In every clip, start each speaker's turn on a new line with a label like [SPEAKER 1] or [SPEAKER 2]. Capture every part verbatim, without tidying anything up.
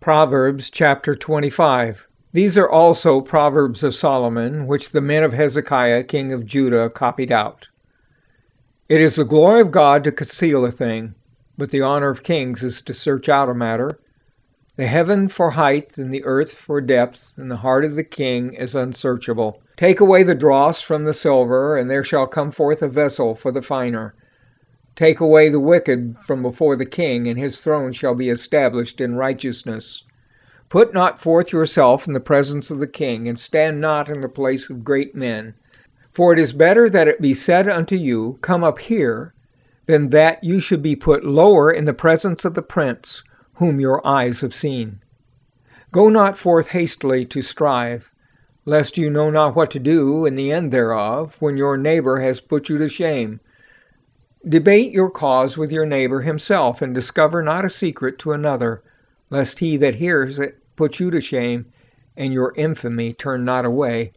[SPEAKER 1] Proverbs chapter twenty-five. These are also Proverbs of Solomon, which the men of Hezekiah king of Judah copied out. It is the glory of God to conceal a thing, but the honor of kings is to search out a matter. The heaven for height, and the earth for depth, and the heart of the king is unsearchable. Take away the dross from the silver, and there shall come forth a vessel for the finer. Take away the wicked from before the king, and his throne shall be established in righteousness. Put not forth yourself in the presence of the king, and stand not in the place of great men. For it is better that it be said unto you, Come up here, than that you should be put lower in the presence of the prince, whom your eyes have seen. Go not forth hastily to strive, lest you know not what to do in the end thereof, when your neighbor has put you to shame. Debate your cause with your neighbor himself, and discover not a secret to another, lest he that hears it put you to shame, and your infamy turn not away.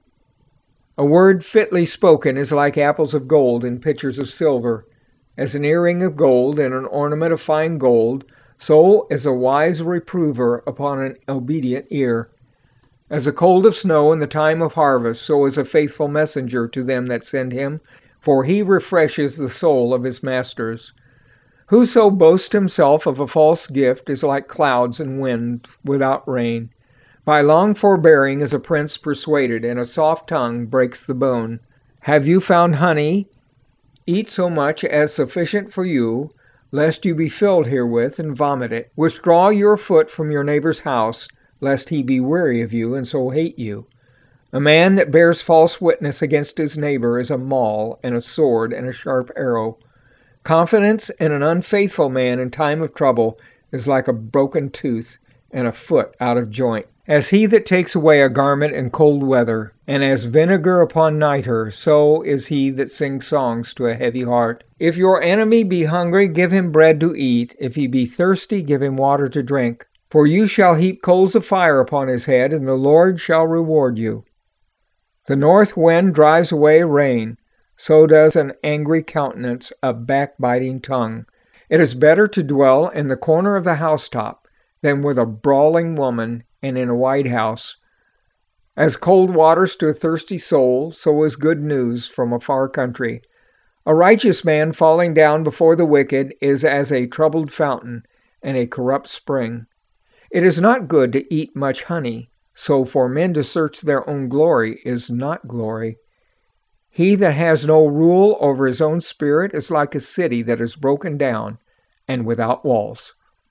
[SPEAKER 1] A word fitly spoken is like apples of gold in pitchers of silver. As an earring of gold and an ornament of fine gold, so is a wise reprover upon an obedient ear. As a cold of snow in the time of harvest, so is a faithful messenger to them that send him, for he refreshes the soul of his masters. Whoso boasts himself of a false gift is like clouds and wind without rain. By long forbearing is a prince persuaded, and a soft tongue breaks the bone. Have you found honey? Eat so much as sufficient for you, lest you be filled herewith and vomit it. Withdraw your foot from your neighbor's house, lest he be weary of you, and so hate you. A man that bears false witness against his neighbor is a maul, and a sword, and a sharp arrow. Confidence in an unfaithful man in time of trouble is like a broken tooth, and a foot out of joint. As he that takes away a garment in cold weather, and as vinegar upon nitre, so is he that sings songs to a heavy heart. If your enemy be hungry, give him bread to eat. If he be thirsty, give him water to drink. For you shall heap coals of fire upon his head, and the Lord shall reward you. The north wind drives away rain, so does an angry countenance a backbiting tongue. It is better to dwell in the corner of the housetop than with a brawling woman and in a white house. As cold waters to a thirsty soul, so is good news from a far country. A righteous man falling down before the wicked is as a troubled fountain and a corrupt spring. It is not good to eat much honey, so for men to search their own glory is not glory. He that has no rule over his own spirit is like a city that is broken down and without walls.